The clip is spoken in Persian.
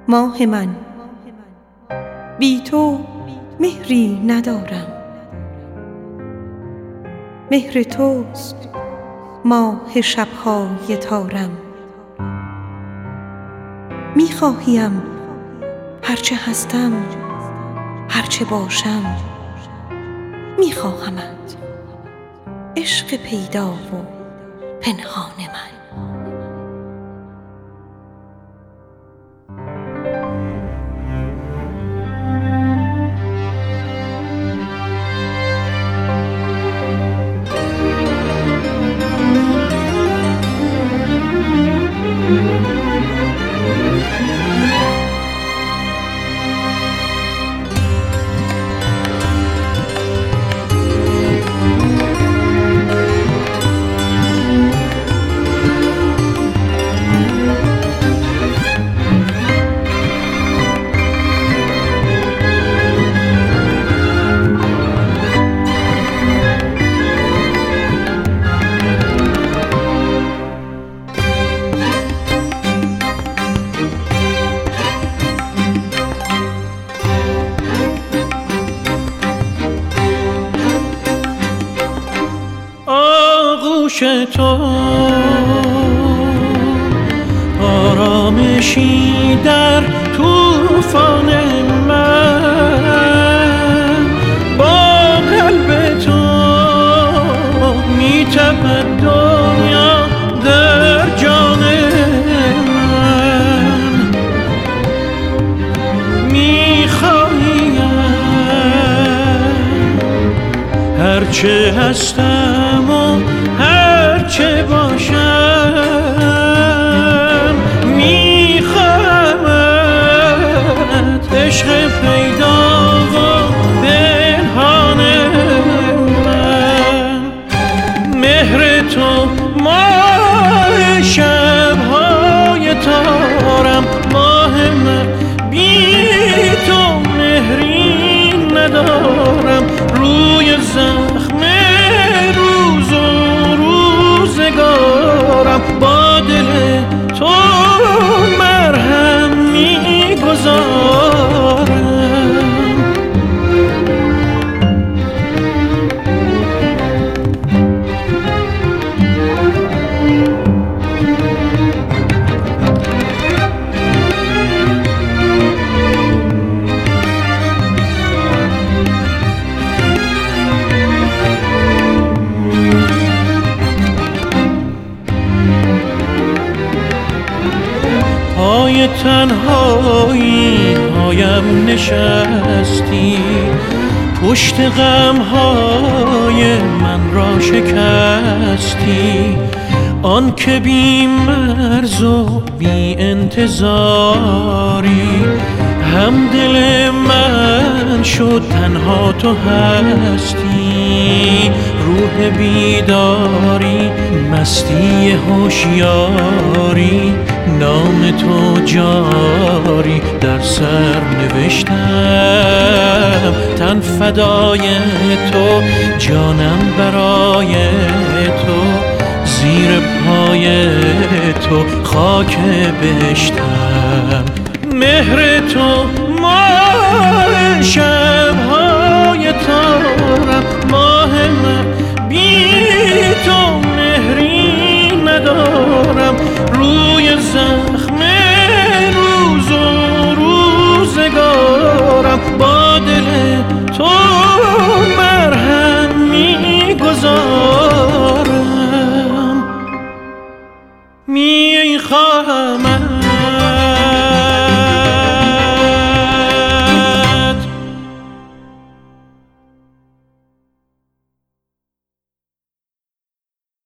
ماه من، بی تو مهری ندارم. مهر توست ماه شب‌های تارم. می‌خواهیم هرچه هستم، هرچه باشم، می‌خواهمت عشق پیدا و پنهان من. آغوش تو آرامشی در طوفان من، با قلب تو می‌تپد دنیا در جان من. می‌خواهیم هرچه هستم و هرچه باشم، می‌خواهمت عشق پیدا و پنهان من. مهر تو ماه شب‌های تارم. ماه من، بی تو مهری ندارم. روی زخم روز و روزگارم، با دل تو مرهم می‌گذارم. پای تنهایی هایم نشستی، پشت غمهای من را شکستی. آن که بی مرز و بی انتظاری، هم دل من شد تنها تو هستی. روح بیداری، مستی هوشیاری، نام تو جاری در سر نوشتم. تن فدای تو، جانم برای تو، زیر پای تو خاک بهشتم. مهر تو ماه شب‌های تارم. ماه من، بی تو مهری ندارم. روی زخم روز و روزگارم، با دل تو مرهم می‌گذارم.